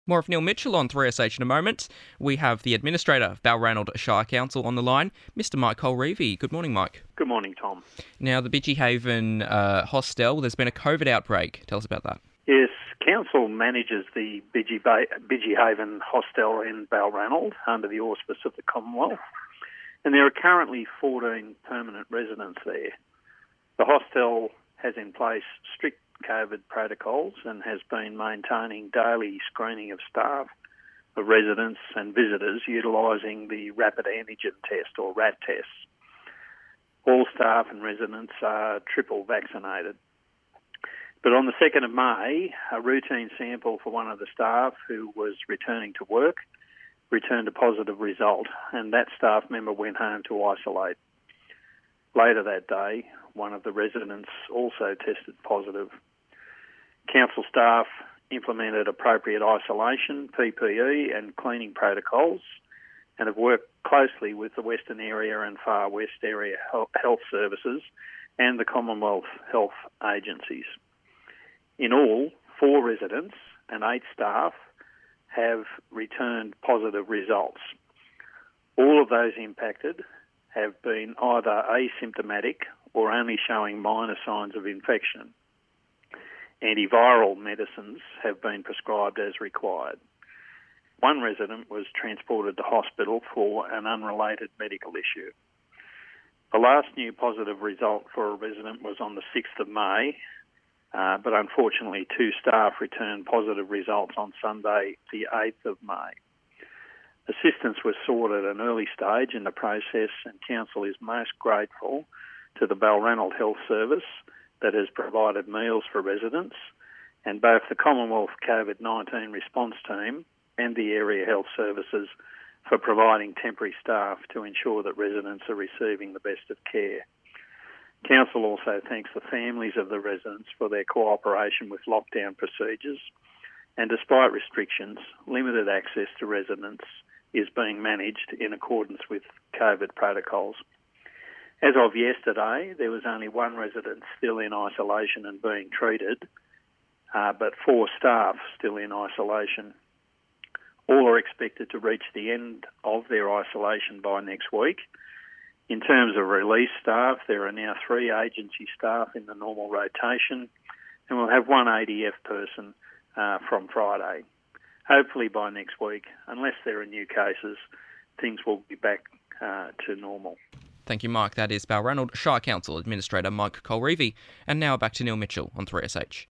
More of Neil Mitchell on 3SH in a moment. We have the Administrator of Balranald Shire Council on the line, Mr Mike Colreevy. Good morning, Mike. Good morning, Tom. Now, the Bidgie Haven hostel, there's been a COVID outbreak. Tell us about that. Yes, Council manages the Bidgie Haven hostel in Balranald under the auspice of the Commonwealth, and there are currently 14 permanent residents there. The hostel has in place strict COVID protocols and has been maintaining daily screening of staff, of residents and visitors utilising the rapid antigen test or RAT tests. All staff and residents are triple vaccinated. But on the 2nd of May, a routine sample for one of the staff who was returning to work returned a positive result, and that staff member went home to isolate. Later that day, one of the residents also tested positive. Council staff implemented appropriate isolation, PPE and cleaning protocols and have worked closely with the Western Area and Far West Area health services and the Commonwealth health agencies. In all, 4 residents and 8 staff have returned positive results. All of those impacted have been either asymptomatic or only showing minor signs of infection. Antiviral medicines have been prescribed as required. One resident was transported to hospital for an unrelated medical issue. The last new positive result for a resident was on the 6th of May, but unfortunately 2 staff returned positive results on Sunday, the 8th of May. Assistance was sought at an early stage in the process, and Council is most grateful to the Balranald Health Service that has provided meals for residents, and both the Commonwealth COVID-19 response team and the area health services for providing temporary staff to ensure that residents are receiving the best of care. Council also thanks the families of the residents for their cooperation with lockdown procedures, and despite restrictions, limited access to residents is being managed in accordance with COVID protocols. As of yesterday, there was only 1 resident still in isolation and being treated, but 4 staff still in isolation. All are expected to reach the end of their isolation by next week. In terms of release staff, there are now 3 agency staff in the normal rotation, and we'll have 1 ADF person from Friday. Hopefully by next week, unless there are new cases, things will be back to normal. Thank you, Mike. That is Balranald Shire Council Administrator Mike Colreevy. And now back to Neil Mitchell on 3SH.